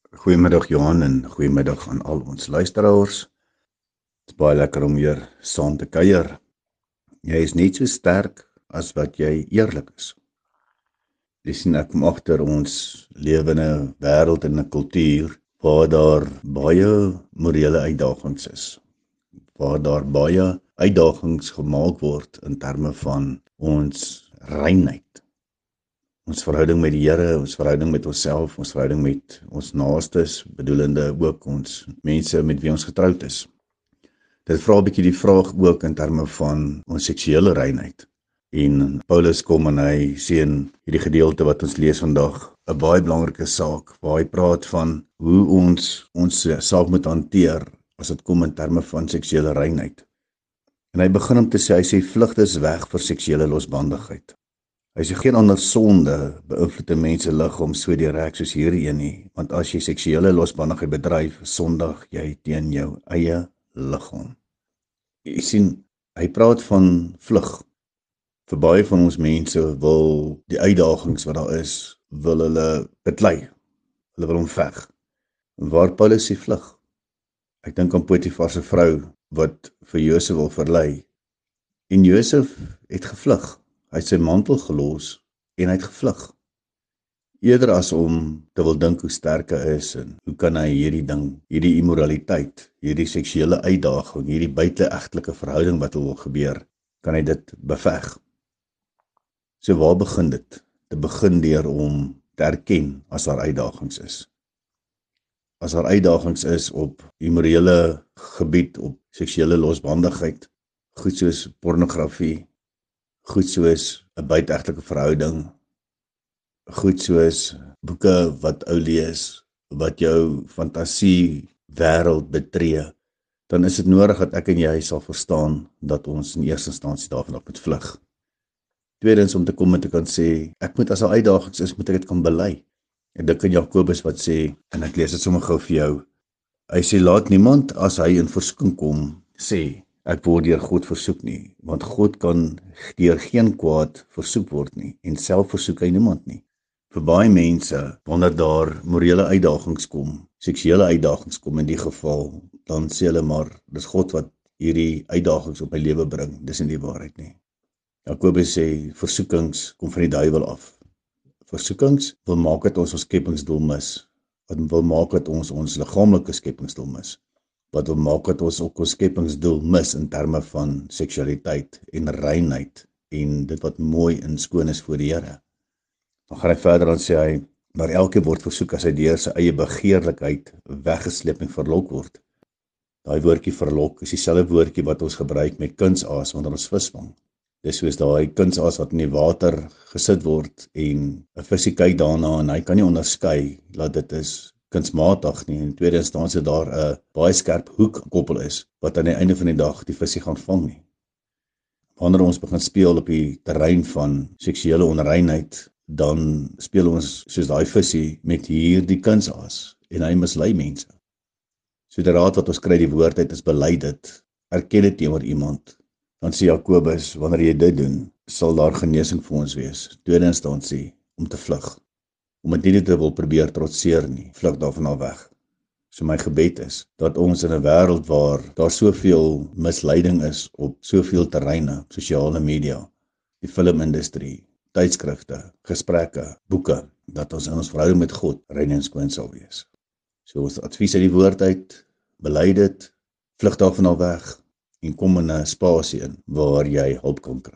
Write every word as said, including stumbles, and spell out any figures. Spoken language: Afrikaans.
Goeiemiddag Johan en goeiemiddag aan al ons luisteraars. Dit is baie lekker om weer saam te kuier. Jy is net so sterk as wat jy eerlik is. Dis sien ek kom agter ons lewe in 'n wêreld en 'n kultuur waar daar baie morele uitdagings is. Waar daar baie uitdagings gemaak word in terme van ons reinheid. Ons verhouding met die Here, ons verhouding met onsself, ons verhouding met ons naastes, bedoelende ook ons mense met wie ons getroud is. Dit vra 'n bietjie die vraag ook in terme van ons seksuele reinheid. En Paulus kom en hy sê in hierdie gedeelte wat ons lees vandag 'n baie belangrike saak, waar hy praat van hoe ons ons saak moet hanteer as dit kom in terme van seksuele reinheid. En hy begin om te sê, hy sê vlug is weg vir seksuele losbandigheid. Hy sê geen ander sonde beïnvloed 'n mens se liggaam so direk soos hierdie een nie, want as jy seksuele losbandigheid bedryf, sondig jy teen jou eie liggaam. Jy sien, hy praat van vlug. Vir baie van ons mense wil die uitdagings wat daar is, wil hulle beklei. Hulle wil hom veg. Waar Paulus sê vlug. Ek dink aan Potifar se vrou wat vir Josef wil verlei. En Josef het gevlug. Hy het sy mantel gelos en hy het gevlug. Eerder as om te wil dink hoe sterk hy is en hoe kan hy hierdie ding, hierdie immoraliteit, hierdie seksuele uitdaging, hierdie buiteegtelike verhouding wat wil gebeur, kan hy dit beveg. So waar begin dit? Dit begin deur om te erken as daar uitdagings is. As daar uitdagings is op immorele gebied, op seksuele losbandigheid, goed soos pornografie, goed soos 'n buiteegtelike verhouding, goed soos boeke wat ou lees, wat jou fantasie wêreld betree, dan is dit nodig dat ek en jy sal verstaan dat ons in eerste instansie daarvan op moet vlug. Tweedens om te kom en te kan sê, ek moet as 'n uitdagings is, moet ek dit kan bely. Ek dink aan Jakobus wat sê, en ek lees dit sommer gou vir jou, hy sê, laat niemand as hy in versoeking kom, sê, ek word deur God versoek nie, want God kan deur geen kwaad versoek word nie, en self versoek hy niemand nie. Vir baie mense, wanneer daar morele uitdagings kom, seksuele uitdagings kom in die geval, dan sê hulle maar, dis God wat hierdie uitdagings op my lewe bring, dis nie die waarheid nie. Jakobus sê, versoekings kom van die duiwel af. Versoekings wil maak dat ons ons skepingsdoel mis, wat wil maak dat ons ons liggaamlike skepingsdoel mis, wat wil maak dat ons ook ons skepingsdoel mis in terme van seksualiteit en reinheid en dit wat mooi en skoon is voor die Here. Dan gaan hy verder en sê hy, maar elke word versoek as hy deur sy eie begeerlikheid weggesleep en verlok word. Daai woordjie verlok is dieselfde woordjie wat ons gebruik met kunsaas wanneer ons vis vang. Dis soos daai kunsaas wat in die water gesit word en 'n visie kyk daarna en hy kan nie onderskei dat dit is kunsmatig nie. In tweede instansie daar 'n baie skerp hoek koppel is wat aan die einde van die dag die visie gaan vang nie. Wanneer ons begin speel op die terrein van seksuele onreinheid, dan speel ons soos daai visie met hierdie kunsaas en hy mislei mense. So die raad wat ons kry die woord uit is bely dit, erken dit teenoor iemand. Dan sê Jakobus, wanneer jy dit doen, sal daar genesing vir ons wees. Tweede instansie, om te vlug. Om dit nie te wil probeer trotseer nie, vlug daarvan al weg. So my gebed is, dat ons in 'n wêreld waar daar soveel misleiding is op soveel terreine, sosiale media, die filmindustrie, tydskrifte, gesprekke, boeke, dat ons in ons verhouding met God rein en skoon sal wees. So ons advies uit die woord uit, bely dit, vlug daarvan al weg, en kom in 'n spasie in waar jy hulp kan kry.